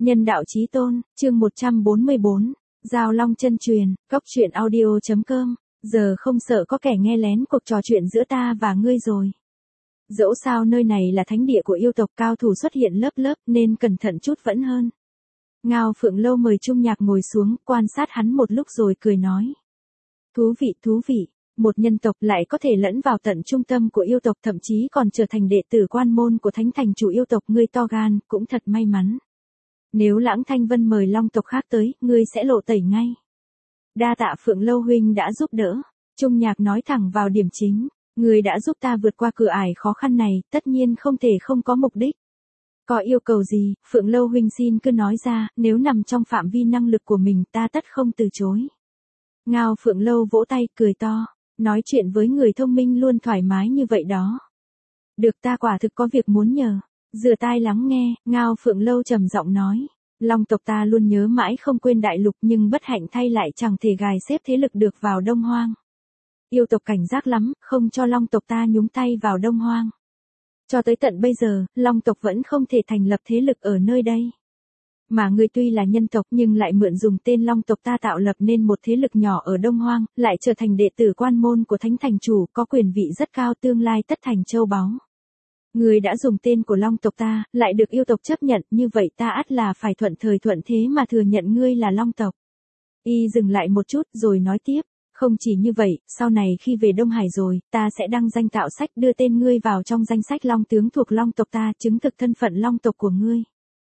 Nhân đạo chí tôn, chương 144, Giao Long chân truyền, Cốc truyện audio.com, giờ không sợ có kẻ nghe lén cuộc trò chuyện giữa ta và ngươi rồi. Dẫu sao nơi này là thánh địa của yêu tộc, cao thủ xuất hiện lớp lớp nên cẩn thận chút vẫn hơn. Ngao Phượng Lâu mời Trung Nhạc ngồi xuống, quan sát hắn một lúc rồi cười nói. Thú vị, một nhân tộc lại có thể lẫn vào tận trung tâm của yêu tộc, thậm chí còn trở thành đệ tử quan môn của thánh thành chủ yêu tộc, ngươi to gan, cũng thật may mắn. Nếu Lãng Thanh Vân mời long tộc khác tới, ngươi sẽ lộ tẩy ngay. Đa tạ Phượng Lâu huynh đã giúp đỡ. Trung Nhạc nói thẳng vào điểm chính, ngươi đã giúp ta vượt qua cửa ải khó khăn này, tất nhiên không thể không có mục đích. Có yêu cầu gì, Phượng Lâu huynh xin cứ nói ra, nếu nằm trong phạm vi năng lực của mình ta tất không từ chối. Ngao Phượng Lâu vỗ tay cười to, nói chuyện với người thông minh luôn thoải mái như vậy đó. Được, ta quả thực có việc muốn nhờ. Dựa tai lắng nghe, Ngao Phượng Lâu trầm giọng nói. Long tộc ta luôn nhớ mãi không quên đại lục, nhưng bất hạnh thay lại chẳng thể gài xếp thế lực được vào Đông Hoang. Yêu tộc cảnh giác lắm, không cho long tộc ta nhúng tay vào Đông Hoang. Cho tới tận bây giờ, long tộc vẫn không thể thành lập thế lực ở nơi đây. Mà ngươi tuy là nhân tộc nhưng lại mượn dùng tên long tộc ta tạo lập nên một thế lực nhỏ ở Đông Hoang, lại trở thành đệ tử quan môn của thánh thành chủ, có quyền vị rất cao, tương lai tất thành châu báu. Ngươi đã dùng tên của long tộc ta, lại được yêu tộc chấp nhận, như vậy ta ắt là phải thuận thời thuận thế mà thừa nhận ngươi là long tộc. Y dừng lại một chút rồi nói tiếp, không chỉ như vậy, sau này khi về Đông Hải rồi, ta sẽ đăng danh tạo sách đưa tên ngươi vào trong danh sách long tướng thuộc long tộc ta, chứng thực thân phận long tộc của ngươi.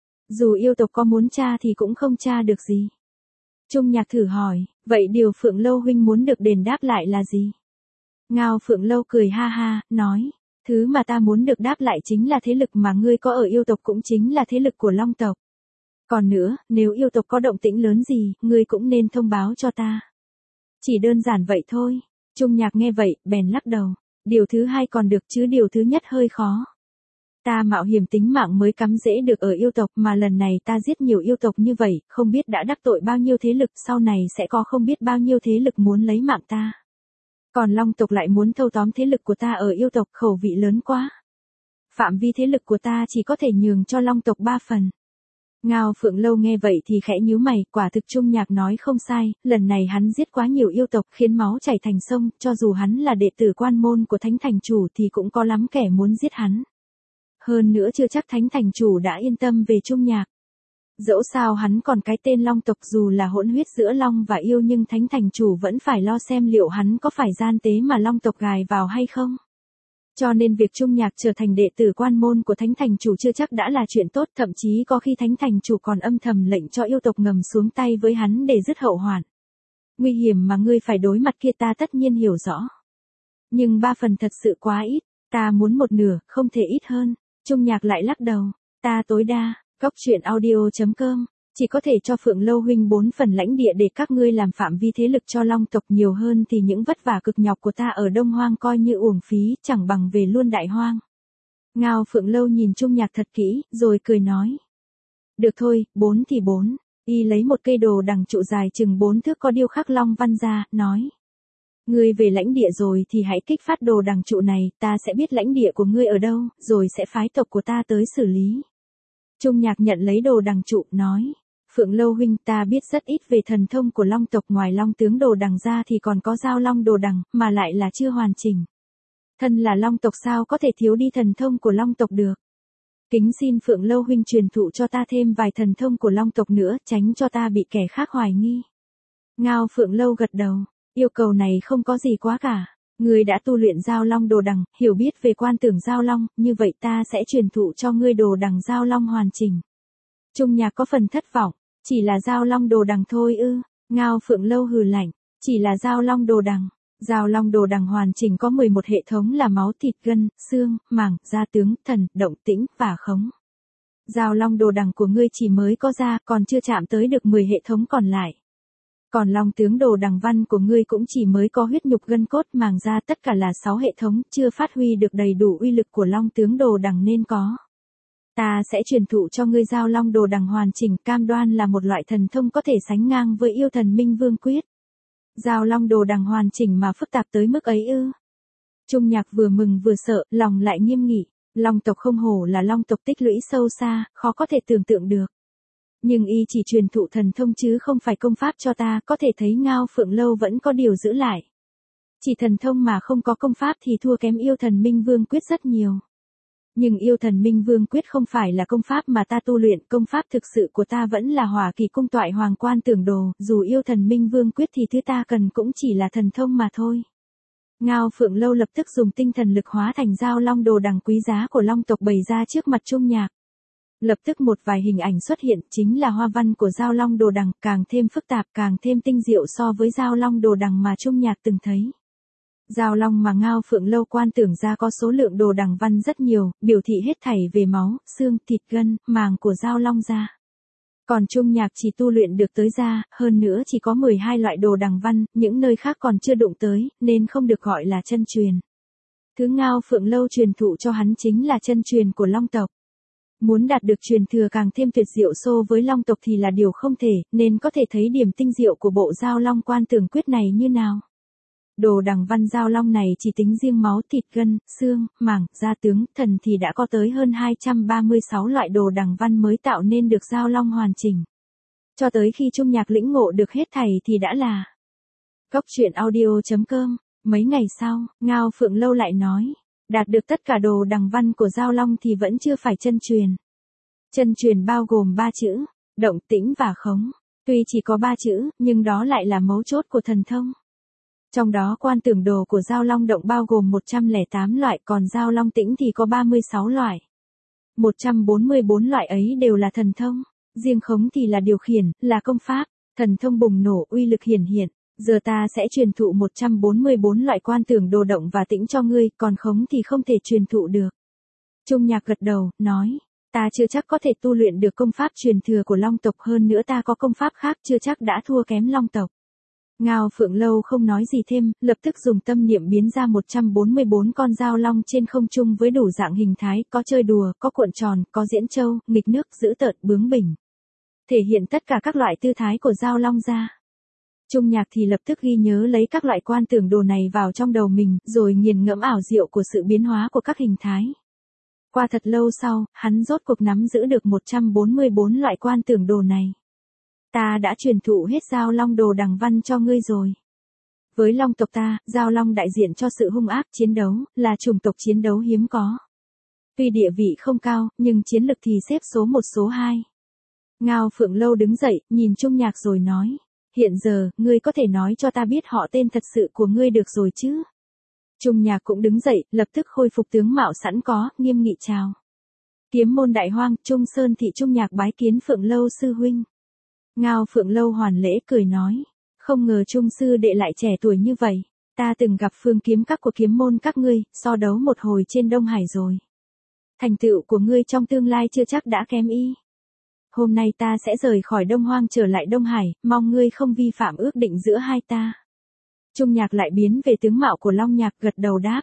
Dù yêu tộc có muốn tra thì cũng không tra được gì. Trung Nhạc thử hỏi, vậy điều Phượng Lâu huynh muốn được đền đáp lại là gì? Ngao Phượng Lâu cười ha ha, nói, thứ mà ta muốn được đáp lại chính là thế lực mà ngươi có ở yêu tộc, cũng chính là thế lực của long tộc. Còn nữa, nếu yêu tộc có động tĩnh lớn gì, ngươi cũng nên thông báo cho ta. Chỉ đơn giản vậy thôi. Trung Nhạc nghe vậy, bèn lắc đầu. Điều thứ hai còn được chứ điều thứ nhất hơi khó. Ta mạo hiểm tính mạng mới cắm rễ được ở yêu tộc, mà lần này ta giết nhiều yêu tộc như vậy, không biết đã đắc tội bao nhiêu thế lực, sau này sẽ có không biết bao nhiêu thế lực muốn lấy mạng ta. Còn long tộc lại muốn thâu tóm thế lực của ta ở yêu tộc, khẩu vị lớn quá. Phạm vi thế lực của ta chỉ có thể nhường cho long tộc 3 phần. Ngao Phượng Lâu nghe vậy thì khẽ nhíu mày, quả thực Trung Nhạc nói không sai, lần này hắn giết quá nhiều yêu tộc khiến máu chảy thành sông, cho dù hắn là đệ tử quan môn của thánh thành chủ thì cũng có lắm kẻ muốn giết hắn. Hơn nữa chưa chắc thánh thành chủ đã yên tâm về Trung Nhạc. Dẫu sao hắn còn cái tên long tộc, dù là hỗn huyết giữa long và yêu nhưng thánh thành chủ vẫn phải lo xem liệu hắn có phải gian tế mà long tộc gài vào hay không. Cho nên việc Trung Nhạc trở thành đệ tử quan môn của thánh thành chủ chưa chắc đã là chuyện tốt, thậm chí có khi thánh thành chủ còn âm thầm lệnh cho yêu tộc ngầm xuống tay với hắn để dứt hậu hoạn. Nguy hiểm mà ngươi phải đối mặt kia ta tất nhiên hiểu rõ. Nhưng 3 phần thật sự quá ít, ta muốn 1/2, không thể ít hơn. Trung Nhạc lại lắc đầu, ta tối đa, Cốc truyện audio.com, chỉ có thể cho Phượng Lâu huynh 4 phần lãnh địa để các ngươi làm phạm vi thế lực cho long tộc, nhiều hơn thì những vất vả cực nhọc của ta ở Đông Hoang coi như uổng phí, chẳng bằng về luôn Đại Hoang. Ngao Phượng Lâu nhìn Trung Nhạc thật kỹ, rồi cười nói. Được thôi, 4 thì 4, y lấy một cây đồ đằng trụ dài chừng 4 thước có điêu khắc long văn ra, nói. Ngươi về lãnh địa rồi thì hãy kích phát đồ đằng trụ này, ta sẽ biết lãnh địa của ngươi ở đâu, rồi sẽ phái tộc của ta tới xử lý. Trung Nhạc nhận lấy đồ đằng trụ, nói. Phượng Lâu huynh, ta biết rất ít về thần thông của long tộc, ngoài long tướng đồ đằng ra thì còn có giao long đồ đằng, mà lại là chưa hoàn chỉnh. Thân là long tộc sao có thể thiếu đi thần thông của long tộc được. Kính xin Phượng Lâu huynh truyền thụ cho ta thêm vài thần thông của long tộc nữa, tránh cho ta bị kẻ khác hoài nghi. Ngao Phượng Lâu gật đầu, yêu cầu này không có gì quá cả. Ngươi đã tu luyện giao long đồ đằng, hiểu biết về quan tưởng giao long, như vậy ta sẽ truyền thụ cho ngươi đồ đằng giao long hoàn chỉnh. Trung Nhạc có phần thất vọng, chỉ là giao long đồ đằng thôi ư? Ngao Phượng Lâu hừ lạnh, chỉ là giao long đồ đằng. Giao long đồ đằng hoàn chỉnh có 11 hệ thống là máu thịt gân, xương, màng, da tướng, thần, động tĩnh và khống. Giao long đồ đằng của ngươi chỉ mới có da, còn chưa chạm tới được 10 hệ thống còn lại. Còn long tướng đồ đằng văn của ngươi cũng chỉ mới có huyết nhục gân cốt, màng da, tất cả là 6 hệ thống, chưa phát huy được đầy đủ uy lực của long tướng đồ đằng nên có. Ta sẽ truyền thụ cho ngươi giao long đồ đằng hoàn chỉnh, cam đoan là một loại thần thông có thể sánh ngang với yêu thần Minh Vương Quyết. Giao long đồ đằng hoàn chỉnh mà phức tạp tới mức ấy ư? Trung Nhạc vừa mừng vừa sợ, lòng lại nghiêm nghị. Long tộc không hổ là long tộc tích lũy sâu xa, khó có thể tưởng tượng được. Nhưng y chỉ truyền thụ thần thông chứ không phải công pháp cho ta, có thể thấy Ngao Phượng Lâu vẫn có điều giữ lại. Chỉ thần thông mà không có công pháp thì thua kém yêu thần Minh Vương Quyết rất nhiều. Nhưng yêu thần Minh Vương Quyết không phải là công pháp mà ta tu luyện, công pháp thực sự của ta vẫn là Hỏa Kỳ Cung Toại Hoàng Quan Tưởng Đồ, dù yêu thần Minh Vương Quyết thì thứ ta cần cũng chỉ là thần thông mà thôi. Ngao Phượng Lâu lập tức dùng tinh thần lực hóa thành Dao Long đồ đằng quý giá của Long tộc bày ra trước mặt Trung Nhạc. Lập tức một vài hình ảnh xuất hiện, chính là hoa văn của Dao Long đồ đằng, càng thêm phức tạp, càng thêm tinh diệu so với Dao Long đồ đằng mà Trung Nhạc từng thấy. Dao Long mà Ngao Phượng Lâu quan tưởng ra có số lượng đồ đằng văn rất nhiều, biểu thị hết thảy về máu, xương, thịt gân, màng của Dao Long ra. Còn Trung Nhạc chỉ tu luyện được tới da, hơn nữa chỉ có 12 loại đồ đằng văn, những nơi khác còn chưa đụng tới, nên không được gọi là chân truyền. Thứ Ngao Phượng Lâu truyền thụ cho hắn chính là chân truyền của Long tộc. Muốn đạt được truyền thừa càng thêm tuyệt diệu so với Long tộc thì là điều không thể, nên có thể thấy điểm tinh diệu của bộ Dao Long Quan Tưởng Quyết này như nào. Đồ đằng văn Dao Long này chỉ tính riêng máu, thịt gân, xương, màng, da tướng, thần thì đã có tới hơn 236 loại đồ đằng văn mới tạo nên được Dao Long hoàn chỉnh. Cho tới khi Trung Nhạc lĩnh ngộ được hết thảy thì đã là Cốc truyện audio.com. Mấy ngày sau, Ngao Phượng Lâu lại nói, đạt được tất cả đồ đằng văn của Dao Long thì vẫn chưa phải chân truyền. Chân truyền bao gồm 3 chữ, động, tĩnh và khống. Tuy chỉ có 3 chữ, nhưng đó lại là mấu chốt của thần thông. Trong đó quan tưởng đồ của Dao Long động bao gồm 108 loại, còn Dao Long tĩnh thì có 36 loại. 144 loại ấy đều là thần thông, riêng khống thì là điều khiển, là công pháp, thần thông bùng nổ uy lực hiển hiện. Giờ ta sẽ truyền thụ 144 loại quan tưởng đồ động và tĩnh cho ngươi, còn khống thì không thể truyền thụ được. Trung Nhạc gật đầu, nói, ta chưa chắc có thể tu luyện được công pháp truyền thừa của Long tộc, hơn nữa ta có công pháp khác chưa chắc đã thua kém Long tộc. Ngao Phượng Lâu không nói gì thêm, lập tức dùng tâm niệm biến ra 144 con Dao Long trên không trung với đủ dạng hình thái, có chơi đùa, có cuộn tròn, có diễn châu, nghịch nước, dữ tợn, bướng bỉnh. Thể hiện tất cả các loại tư thái của Dao Long ra. Trung Nhạc thì lập tức ghi nhớ lấy các loại quan tưởng đồ này vào trong đầu mình, rồi nghiền ngẫm ảo diệu của sự biến hóa của các hình thái. Qua thật lâu sau, hắn rốt cuộc nắm giữ được 144 loại quan tưởng đồ này. Ta đã truyền thụ hết Dao Long đồ đằng văn cho ngươi rồi. Với Long tộc ta, Dao Long đại diện cho sự hung ác chiến đấu, là chủng tộc chiến đấu hiếm có. Tuy địa vị không cao, nhưng chiến lực thì xếp số 1 số 2. Ngao Phượng Lâu đứng dậy, nhìn Trung Nhạc rồi nói. Hiện giờ, ngươi có thể nói cho ta biết họ tên thật sự của ngươi được rồi chứ? Trung Nhạc cũng đứng dậy, lập tức khôi phục tướng mạo sẵn có, nghiêm nghị chào. Kiếm môn đại hoang, Trung Sơn thị Trung Nhạc bái kiến Phượng Lâu sư huynh. Ngao Phượng Lâu hoàn lễ cười nói. Không ngờ Trung sư đệ lại trẻ tuổi như vậy. Ta từng gặp phương kiếm các của kiếm môn các ngươi, so đấu một hồi trên Đông Hải rồi. Thành tựu của ngươi trong tương lai chưa chắc đã kém y. Hôm nay ta sẽ rời khỏi Đông Hoang trở lại Đông Hải, mong ngươi không vi phạm ước định giữa hai ta. Trung Nhạc lại biến về tướng mạo của Long Nhạc, gật đầu đáp.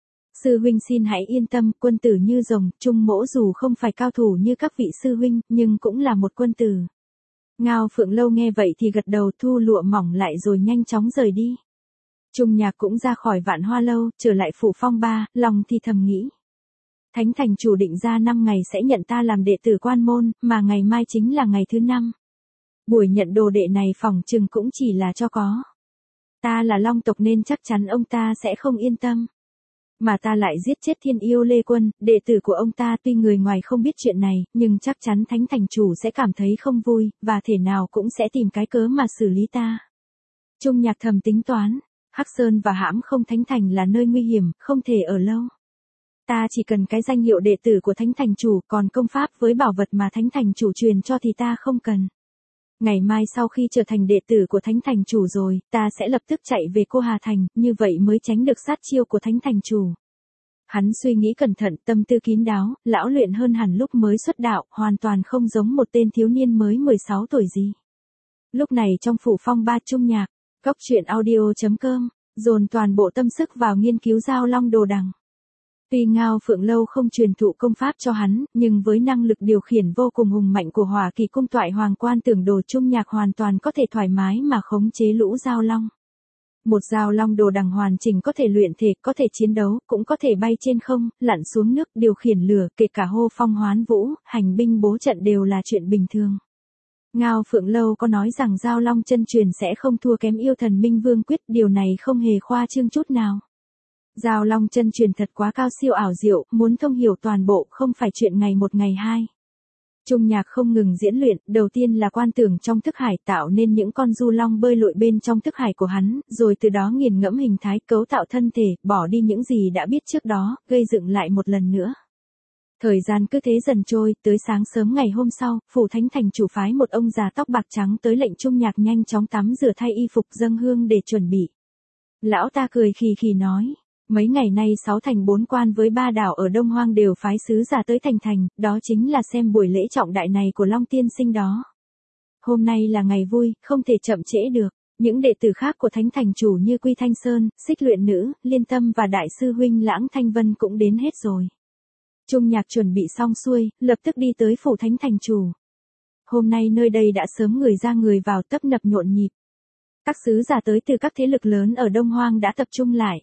Sư huynh xin hãy yên tâm, quân tử như rồng, Trung mỗ dù không phải cao thủ như các vị sư huynh, nhưng cũng là một quân tử. Ngao Phượng Lâu nghe vậy thì gật đầu, thu lụa mỏng lại rồi nhanh chóng rời đi. Trung Nhạc cũng ra khỏi Vạn Hoa Lâu, trở lại phủ Phong Ba, lòng thì thầm nghĩ. Thánh thành chủ định ra 5 ngày sẽ nhận ta làm đệ tử quan môn, mà ngày mai chính là ngày thứ 5. Buổi nhận đồ đệ này phỏng chừng cũng chỉ là cho có. Ta là Long tộc nên chắc chắn ông ta sẽ không yên tâm. Mà ta lại giết chết Thiên Yêu Lê Quân, đệ tử của ông ta, tuy người ngoài không biết chuyện này, nhưng chắc chắn thánh thành chủ sẽ cảm thấy không vui, và thể nào cũng sẽ tìm cái cớ mà xử lý ta. Trung Nhạc thầm tính toán, Hắc Sơn và Hãm Không Thánh Thành là nơi nguy hiểm, không thể ở lâu. Ta chỉ cần cái danh hiệu đệ tử của thánh thành chủ, còn công pháp với bảo vật mà thánh thành chủ truyền cho thì ta không cần. Ngày mai sau khi trở thành đệ tử của thánh thành chủ rồi, ta sẽ lập tức chạy về Cô Hà Thành, như vậy mới tránh được sát chiêu của thánh thành chủ. Hắn suy nghĩ cẩn thận, tâm tư kín đáo, lão luyện hơn hẳn lúc mới xuất đạo, hoàn toàn không giống một tên thiếu niên mới 16 tuổi gì. Lúc này trong phủ Phong Ba, Trung Nhạc, Cốc truyện audio.com, dồn toàn bộ tâm sức vào nghiên cứu Dao Long đồ đằng. Tuy Ngao Phượng Lâu không truyền thụ công pháp cho hắn, nhưng với năng lực điều khiển vô cùng hùng mạnh của Hỏa Kỳ Cung Toại Hoàng Quan Tưởng Đồ, Trung Nhạc hoàn toàn có thể thoải mái mà khống chế lũ Dao Long. Một Dao Long đồ đằng hoàn chỉnh có thể luyện thể, có thể chiến đấu, cũng có thể bay trên không, lặn xuống nước, điều khiển lửa, kể cả hô phong hoán vũ, hành binh bố trận đều là chuyện bình thường. Ngao Phượng Lâu có nói rằng Giao Long chân truyền sẽ không thua kém yêu thần Minh Vương Quyết, điều này không hề khoa trương chút nào. Giao Long chân truyền thật quá cao siêu ảo diệu, muốn thông hiểu toàn bộ không phải chuyện ngày một ngày hai. Trung Nhạc không ngừng diễn luyện, đầu tiên là quan tưởng trong thức hải tạo nên những con du long bơi lội bên trong thức hải của hắn, rồi từ đó nghiền ngẫm hình thái cấu tạo thân thể, bỏ đi những gì đã biết trước đó, gây dựng lại một lần nữa. Thời gian cứ thế dần trôi, tới sáng sớm ngày hôm sau, Phủ Thánh Thành chủ phái một ông già tóc bạc trắng tới lệnh Trung Nhạc nhanh chóng tắm rửa thay y phục dâng hương để chuẩn bị. Lão ta cười khì khì nói. Mấy ngày nay 6 thành 4 quan với 3 đảo ở Đông Hoang đều phái sứ giả tới thành, đó chính là xem buổi lễ trọng đại này của Long Tiên Sinh đó. Hôm nay là ngày vui, không thể chậm trễ được. Những đệ tử khác của Thánh Thành chủ như Quy Thanh Sơn, Xích Luyện Nữ, Liên Tâm và Đại sư huynh Lãng Thanh Vân cũng đến hết rồi. Trung Nhạc chuẩn bị xong xuôi, lập tức đi tới Phủ Thánh Thành chủ. Hôm nay nơi đây đã sớm người ra người vào tấp nập nhộn nhịp. Các sứ giả tới từ các thế lực lớn ở Đông Hoang đã tập trung lại.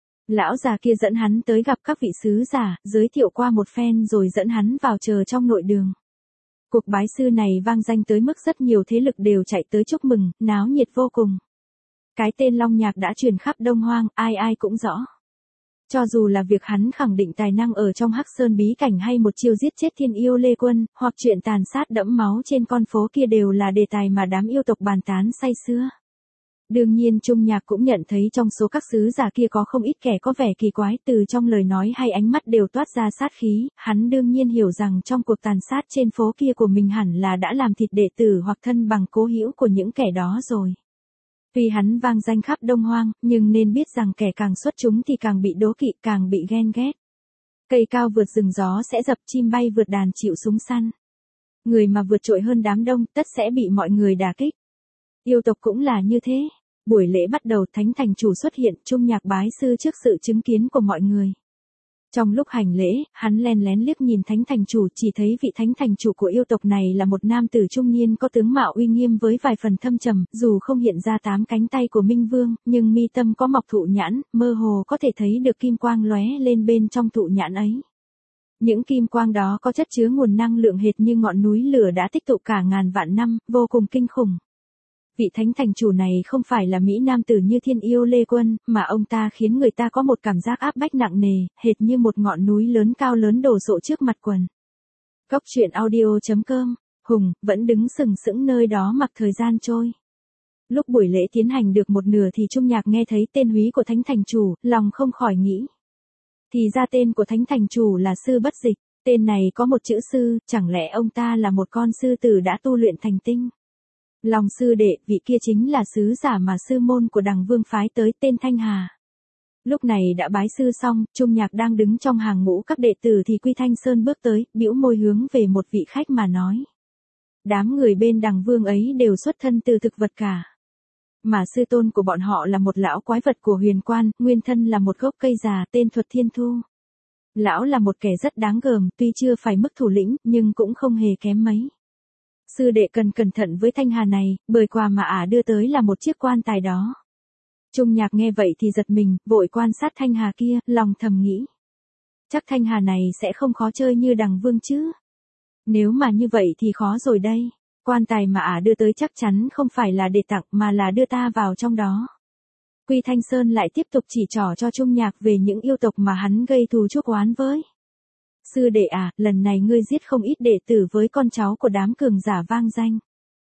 Lão già kia dẫn hắn tới gặp các vị sứ giả, giới thiệu qua một phen rồi dẫn hắn vào chờ trong nội đường. Cuộc bái sư này vang danh tới mức rất nhiều thế lực đều chạy tới chúc mừng, náo nhiệt vô cùng. Cái tên Long Nhạc đã truyền khắp Đông Hoang, ai ai cũng rõ. Cho dù là việc hắn khẳng định tài năng ở trong Hắc Sơn bí cảnh hay một chiêu giết chết thiên yêu Lê Quân, hoặc chuyện tàn sát đẫm máu trên con phố kia đều là đề tài mà đám yêu tộc bàn tán say sưa. Đương nhiên Trung Nhạc cũng nhận thấy trong số các sứ giả kia có không ít kẻ có vẻ kỳ quái, từ trong lời nói hay ánh mắt đều toát ra sát khí, hắn đương nhiên hiểu rằng trong cuộc tàn sát trên phố kia của mình hẳn là đã làm thịt đệ tử hoặc thân bằng cố hữu của những kẻ đó rồi. Tuy hắn vang danh khắp Đông Hoang, nhưng nên biết rằng kẻ càng xuất chúng thì càng bị đố kỵ, càng bị ghen ghét. Cây cao vượt rừng gió sẽ dập, chim bay vượt đàn chịu súng săn. Người mà vượt trội hơn đám đông tất sẽ bị mọi người đả kích. Yêu tộc cũng là như thế. Buổi lễ bắt đầu, Thánh Thành chủ xuất hiện, Trung Nhạc bái sư trước sự chứng kiến của mọi người. Trong lúc hành lễ, hắn len lén liếc nhìn Thánh Thành chủ, chỉ thấy vị Thánh Thành chủ của yêu tộc này là một nam tử trung niên có tướng mạo uy nghiêm với vài phần thâm trầm, dù không hiện ra 8 cánh tay của Minh Vương, nhưng mi tâm có mọc thụ nhãn, mơ hồ có thể thấy được kim quang lóe lên bên trong thụ nhãn ấy. Những kim quang đó có chất chứa nguồn năng lượng hệt như ngọn núi lửa đã tích tụ cả ngàn vạn năm, vô cùng kinh khủng. Vị Thánh Thành chủ này không phải là mỹ nam tử như thiên yêu Lê Quân, mà ông ta khiến người ta có một cảm giác áp bách nặng nề, hệt như một ngọn núi lớn cao lớn đổ sộ trước mặt quần. Cốc truyện audio.com, Hùng, vẫn đứng sừng sững nơi đó mặc thời gian trôi. Lúc buổi lễ tiến hành được một nửa thì Trung Nhạc nghe thấy tên húy của Thánh Thành chủ, lòng không khỏi nghĩ. Thì ra tên của Thánh Thành chủ là Sư Bất Dịch, tên này có một chữ sư, chẳng lẽ ông ta là một con sư tử đã tu luyện thành tinh. Lòng sư đệ, vị kia chính là sứ giả mà sư môn của Đằng Vương phái tới, tên Thanh Hà. Lúc này đã bái sư xong, Trung Nhạc đang đứng trong hàng ngũ các đệ tử thì Quy Thanh Sơn bước tới, bĩu môi hướng về một vị khách mà nói. Đám người bên Đằng Vương ấy đều xuất thân từ thực vật cả. Mà sư tôn của bọn họ là một lão quái vật của huyền quan, nguyên thân là một gốc cây già tên Thuật Thiên Thu. Lão là một kẻ rất đáng gờm, tuy chưa phải mức thủ lĩnh, nhưng cũng không hề kém mấy. Sư đệ cần cẩn thận với Thanh Hà này, bởi quà mà ả đưa tới là một chiếc quan tài đó. Trung Nhạc nghe vậy thì giật mình, vội quan sát Thanh Hà kia, lòng thầm nghĩ. Chắc Thanh Hà này sẽ không khó chơi như Đằng Vương chứ. Nếu mà như vậy thì khó rồi đây. Quan tài mà ả đưa tới chắc chắn không phải là để tặng mà là đưa ta vào trong đó. Quy Thanh Sơn lại tiếp tục chỉ trỏ cho Trung Nhạc về những yêu tộc mà hắn gây thù chuốc oán với. Sư đệ à, lần này ngươi giết không ít đệ tử với con cháu của đám cường giả vang danh.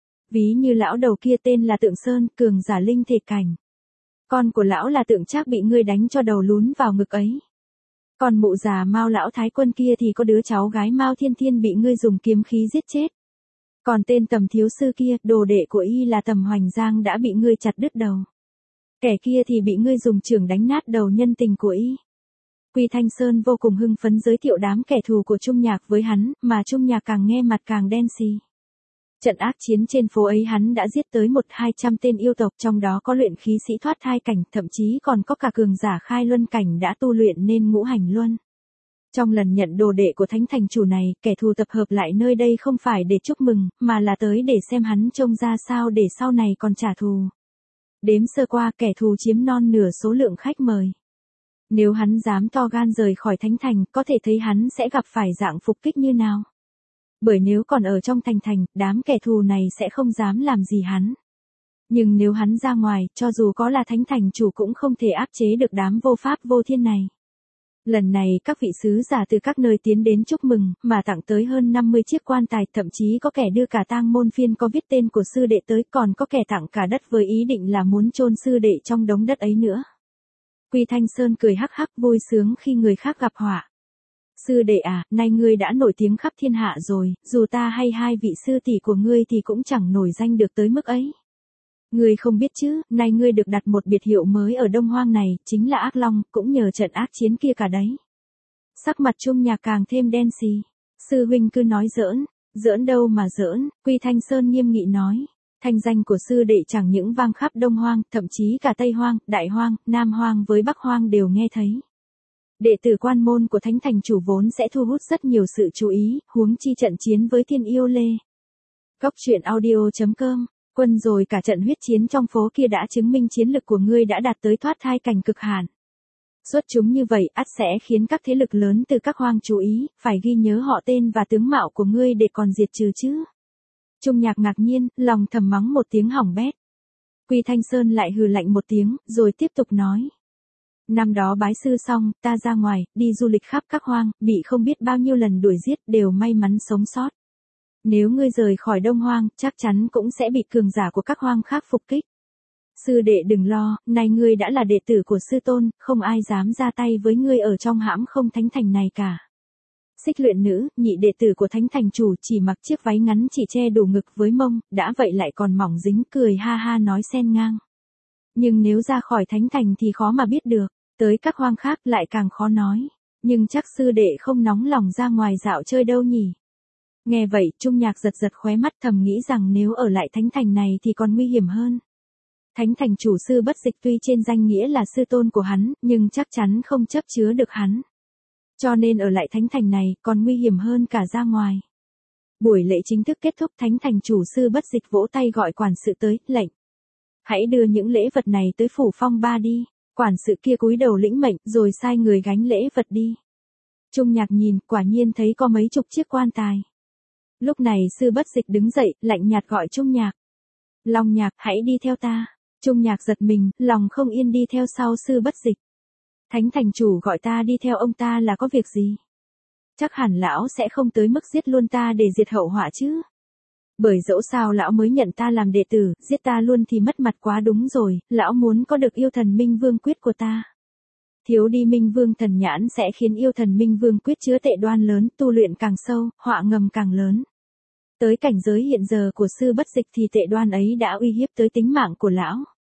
Ví như lão đầu kia tên là Tượng Sơn, cường giả linh thể cảnh. Con của lão là Tượng Trác bị ngươi đánh cho đầu lún vào ngực ấy. Còn mụ già Mao lão thái quân kia thì có đứa cháu gái Mao Thiên Thiên bị ngươi dùng kiếm khí giết chết. Còn tên Tầm thiếu sư kia, đồ đệ của y là Tầm Hoành Giang đã bị ngươi chặt đứt đầu. Kẻ kia thì bị ngươi dùng chưởng đánh nát đầu nhân tình của y. Quy Thanh Sơn vô cùng hưng phấn giới thiệu đám kẻ thù của Trung Nhạc với hắn, mà Trung Nhạc càng nghe mặt càng đen xì. Trận ác chiến trên phố ấy hắn đã giết tới 100-200 tên yêu tộc, trong đó có luyện khí sĩ thoát thai cảnh, thậm chí còn có cả cường giả khai luân cảnh đã tu luyện nên ngũ hành luân. Trong lần nhận đồ đệ của Thánh Thành chủ này, kẻ thù tập hợp lại nơi đây không phải để chúc mừng, mà là tới để xem hắn trông ra sao để sau này còn trả thù. Đếm sơ qua, kẻ thù chiếm non nửa số lượng khách mời. Nếu hắn dám to gan rời khỏi Thánh Thành, có thể thấy hắn sẽ gặp phải dạng phục kích như nào. Bởi nếu còn ở trong thành, đám kẻ thù này sẽ không dám làm gì hắn. Nhưng nếu hắn ra ngoài, cho dù có là thánh thành chủ cũng không thể áp chế được đám vô pháp vô thiên này. Lần này các vị sứ giả từ các nơi tiến đến chúc mừng, mà tặng tới hơn 50 chiếc quan tài, thậm chí có kẻ đưa cả tang môn phiên có viết tên của sư đệ tới, còn có kẻ tặng cả đất với ý định là muốn chôn sư đệ trong đống đất ấy nữa. Quy Thanh Sơn cười hắc hắc vui sướng khi người khác gặp họa. Sư đệ à, nay ngươi đã nổi tiếng khắp thiên hạ rồi, dù ta hay hai vị sư tỷ của ngươi thì cũng chẳng nổi danh được tới mức ấy. Ngươi không biết chứ, nay ngươi được đặt một biệt hiệu mới ở Đông Hoang này, chính là Ác Long, cũng nhờ trận ác chiến kia cả đấy. Sắc mặt Trung Nhạc càng thêm đen xì. Sư huynh cứ nói giỡn đâu mà giỡn, Quy Thanh Sơn nghiêm nghị nói. Thanh danh của sư đệ chẳng những vang khắp Đông Hoang, thậm chí cả Tây Hoang, Đại Hoang, Nam Hoang với Bắc Hoang đều nghe thấy. Đệ tử quan môn của Thánh Thành Chủ vốn sẽ thu hút rất nhiều sự chú ý, huống chi trận chiến với Thiên Yêu Lê. Cốc truyện audio.com, quân rồi cả trận huyết chiến trong phố kia đã chứng minh chiến lực của ngươi đã đạt tới thoát thai cảnh cực hạn. Xuất chúng như vậy ắt sẽ khiến các thế lực lớn từ các hoang chú ý, phải ghi nhớ họ tên và tướng mạo của ngươi để còn diệt trừ chứ. Trung Nhạc ngạc nhiên, lòng thầm mắng một tiếng hỏng bét. Quy Thanh Sơn lại hừ lạnh một tiếng, rồi tiếp tục nói. Năm đó bái sư xong, ta ra ngoài, đi du lịch khắp các hoang, bị không biết bao nhiêu lần đuổi giết, đều may mắn sống sót. Nếu ngươi rời khỏi Đông Hoang, chắc chắn cũng sẽ bị cường giả của các hoang khác phục kích. Sư đệ đừng lo, nay ngươi đã là đệ tử của sư tôn, không ai dám ra tay với ngươi ở trong hãm không thánh thành này cả. Xích Luyện nữ, nhị đệ tử của Thánh Thành Chủ chỉ mặc chiếc váy ngắn chỉ che đủ ngực với mông, đã vậy lại còn mỏng dính cười ha ha nói xen ngang. Nhưng nếu ra khỏi Thánh Thành thì khó mà biết được, tới các hoang khác lại càng khó nói. Nhưng chắc sư đệ không nóng lòng ra ngoài dạo chơi đâu nhỉ. Nghe vậy, Trung Nhạc giật khóe mắt thầm nghĩ rằng nếu ở lại Thánh Thành này thì còn nguy hiểm hơn. Thánh Thành Chủ sư Bất Dịch tuy trên danh nghĩa là sư tôn của hắn, nhưng chắc chắn không chấp chứa được hắn. Cho nên ở lại Thánh Thành này còn nguy hiểm hơn cả ra ngoài. Buổi lễ chính thức kết thúc, Thánh Thành Chủ sư Bất Dịch vỗ tay gọi quản sự tới, lệnh. Hãy đưa những lễ vật này tới phủ phong ba đi. Quản sự kia cúi đầu lĩnh mệnh rồi sai người gánh lễ vật đi. Trung Nhạc nhìn, quả nhiên thấy có mấy chục chiếc quan tài. Lúc này sư Bất Dịch đứng dậy, lạnh nhạt gọi Trung Nhạc. Long Nhạc, hãy đi theo ta. Trung Nhạc giật mình, lòng không yên đi theo sau sư Bất Dịch. Thánh Thành Chủ gọi ta đi theo ông ta là có việc gì? Chắc hẳn lão sẽ không tới mức giết luôn ta để diệt hậu họa chứ. Bởi dẫu sao lão mới nhận ta làm đệ tử, giết ta luôn thì mất mặt quá đúng rồi, lão muốn có được yêu thần Minh Vương quyết của ta. Thiếu đi Minh Vương thần nhãn sẽ khiến yêu thần Minh Vương quyết chứa tệ đoan lớn, tu luyện càng sâu, họa ngầm càng lớn. Tới cảnh giới hiện giờ của sư Bất Dịch thì tệ đoan ấy đã uy hiếp tới tính mạng của lão.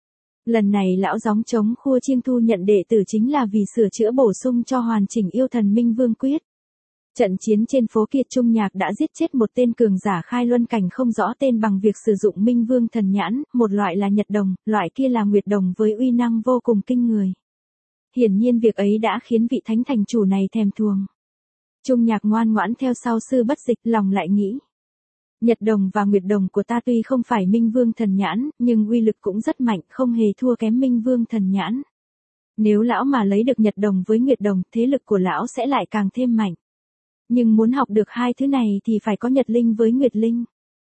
Lần này lão gióng trống khua chiêng thu nhận đệ tử chính là vì sửa chữa bổ sung cho hoàn chỉnh yêu thần Minh Vương quyết. Trận chiến trên phố kia Trung Nhạc đã giết chết một tên cường giả khai luân cảnh không rõ tên bằng việc sử dụng Minh Vương thần nhãn, một loại là Nhật Đồng, loại kia là Nguyệt Đồng với uy năng vô cùng kinh người. Hiển nhiên việc ấy đã khiến vị Thánh Thành Chủ này thèm thuồng. Trung Nhạc ngoan ngoãn theo sau sư Bất Dịch, lòng lại nghĩ. Nhật Đồng và Nguyệt Đồng của ta tuy không phải Minh Vương thần nhãn, nhưng uy lực cũng rất mạnh, không hề thua kém Minh Vương thần nhãn. Nếu lão mà lấy được Nhật Đồng với Nguyệt Đồng, thế lực của lão sẽ lại càng thêm mạnh. Nhưng muốn học được hai thứ này thì phải có Nhật Linh với Nguyệt Linh.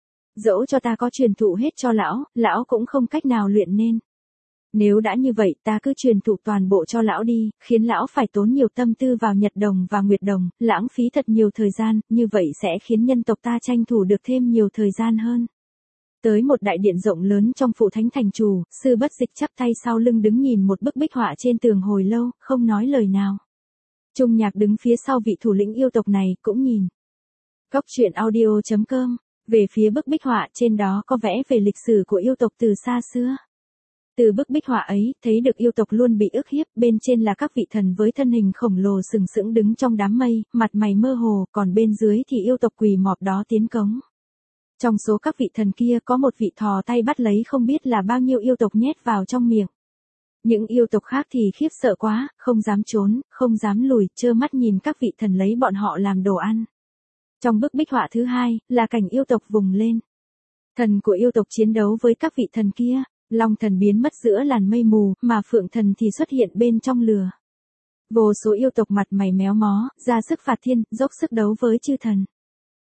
Dẫu cho ta có truyền thụ hết cho lão cũng không cách nào luyện nên. Nếu đã như vậy ta cứ truyền thụ toàn bộ cho lão đi, khiến lão phải tốn nhiều tâm tư vào Nhật Đồng và Nguyệt Đồng, lãng phí thật nhiều thời gian, như vậy sẽ khiến nhân tộc ta tranh thủ được thêm nhiều thời gian hơn. Tới một đại điện rộng lớn trong phủ Thánh Thành Chủ, sư Bất Dịch chắp tay sau lưng đứng nhìn một bức bích họa trên tường hồi lâu, không nói lời nào. Trung Nhạc đứng phía sau vị thủ lĩnh yêu tộc này, cũng nhìn. Cốc truyện audio.com, về phía bức bích họa trên đó có vẽ về lịch sử của yêu tộc từ xa xưa. Từ bức bích họa ấy, thấy được yêu tộc luôn bị ức hiếp, bên trên là các vị thần với thân hình khổng lồ sừng sững đứng trong đám mây, mặt mày mơ hồ, còn bên dưới thì yêu tộc quỳ mọp đó tiến cống. Trong số các vị thần kia có một vị thò tay bắt lấy không biết là bao nhiêu yêu tộc nhét vào trong miệng. Những yêu tộc khác thì khiếp sợ quá, không dám trốn, không dám lùi, trơ mắt nhìn các vị thần lấy bọn họ làm đồ ăn. Trong bức bích họa thứ hai, là cảnh yêu tộc vùng lên. Thần của yêu tộc chiến đấu với các vị thần kia, Long thần biến mất giữa làn mây mù, mà Phượng thần thì xuất hiện bên trong lửa. Vô số yêu tộc mặt mày méo mó, ra sức phạt thiên, dốc sức đấu với chư thần.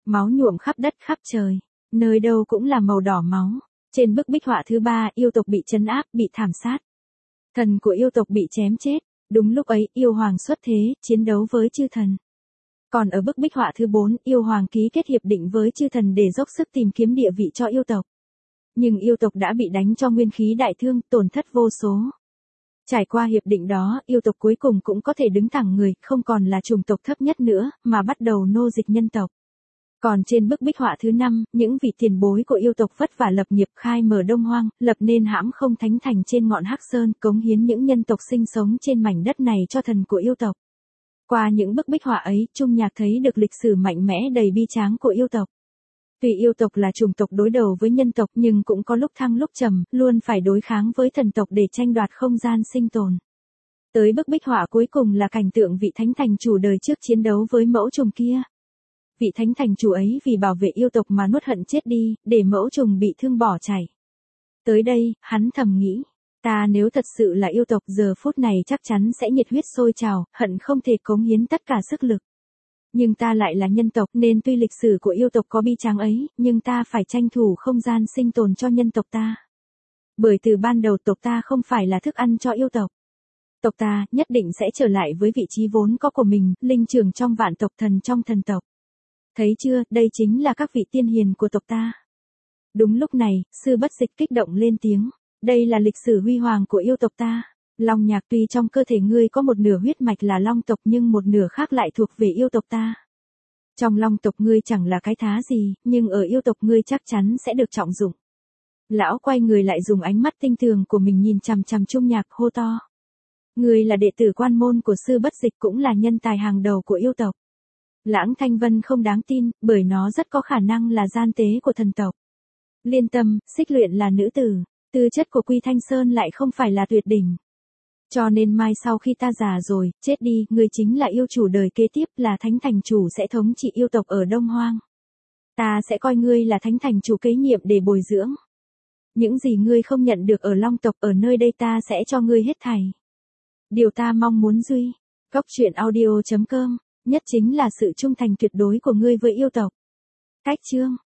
Máu nhuộm khắp đất khắp trời, nơi đâu cũng là màu đỏ máu. Trên bức bích họa thứ 3, yêu tộc bị trấn áp, bị thảm sát. Thần của yêu tộc bị chém chết. Đúng lúc ấy, yêu hoàng xuất thế, chiến đấu với chư thần. Còn ở bức bích họa thứ 4, yêu hoàng ký kết hiệp định với chư thần để dốc sức tìm kiếm địa vị cho yêu tộc. Nhưng yêu tộc đã bị đánh cho nguyên khí đại thương, tổn thất vô số. Trải qua hiệp định đó, yêu tộc cuối cùng cũng có thể đứng thẳng người, không còn là chủng tộc thấp nhất nữa, mà bắt đầu nô dịch nhân tộc. Còn trên bức bích họa thứ 5, những vị tiền bối của yêu tộc vất vả lập nghiệp khai mở Đông Hoang, lập nên hãm không thánh thành trên ngọn Hắc Sơn, cống hiến những nhân tộc sinh sống trên mảnh đất này cho thần của yêu tộc. Qua những bức bích họa ấy, Trung Nhạc thấy được lịch sử mạnh mẽ đầy bi tráng của yêu tộc. Tuy yêu tộc là chủng tộc đối đầu với nhân tộc nhưng cũng có lúc thăng lúc trầm, luôn phải đối kháng với thần tộc để tranh đoạt không gian sinh tồn. Tới bức bích họa cuối cùng là cảnh tượng vị thánh thành chủ đời trước chiến đấu với mẫu trùng kia. Vị thánh thành chủ ấy vì bảo vệ yêu tộc mà nuốt hận chết đi, để mẫu trùng bị thương bỏ chảy. Tới đây, hắn thầm nghĩ, ta nếu thật sự là yêu tộc giờ phút này chắc chắn sẽ nhiệt huyết sôi trào, hận không thể cống hiến tất cả sức lực. Nhưng ta lại là nhân tộc nên tuy lịch sử của yêu tộc có bi tráng ấy, nhưng ta phải tranh thủ không gian sinh tồn cho nhân tộc ta. Bởi từ ban đầu tộc ta không phải là thức ăn cho yêu tộc. Tộc ta nhất định sẽ trở lại với vị trí vốn có của mình, linh trưởng trong vạn tộc, thần trong thần tộc. Thấy chưa, đây chính là các vị tiên hiền của tộc ta. Đúng lúc này, sư Bất Dịch kích động lên tiếng. Đây là lịch sử huy hoàng của yêu tộc ta. Long Nhạc, tuy trong cơ thể ngươi có một nửa huyết mạch là long tộc nhưng một nửa khác lại thuộc về yêu tộc ta. Trong long tộc ngươi chẳng là cái thá gì, nhưng ở yêu tộc ngươi chắc chắn sẽ được trọng dụng. Lão quay người lại dùng ánh mắt tinh tường của mình nhìn chằm chằm Trung Nhạc, hô to. Ngươi là đệ tử quan môn của sư Bất Dịch, cũng là nhân tài hàng đầu của yêu tộc. Lãng Thanh Vân không đáng tin, bởi nó rất có khả năng là gian tế của thần tộc. Liên tâm, Xích Luyện là nữ tử, tư chất của Quy Thanh Sơn lại không phải là tuyệt đỉnh. Cho nên mai sau khi ta già rồi, chết đi, ngươi chính là yêu chủ đời kế tiếp, là thánh thành chủ sẽ thống trị yêu tộc ở Đông Hoang. Ta sẽ coi ngươi là thánh thành chủ kế nhiệm để bồi dưỡng. Những gì ngươi không nhận được ở Long tộc, ở nơi đây ta sẽ cho ngươi hết thảy. Điều ta mong muốn duy, goctruyện audio.com, nhất chính là sự trung thành tuyệt đối của ngươi với yêu tộc. Cách chương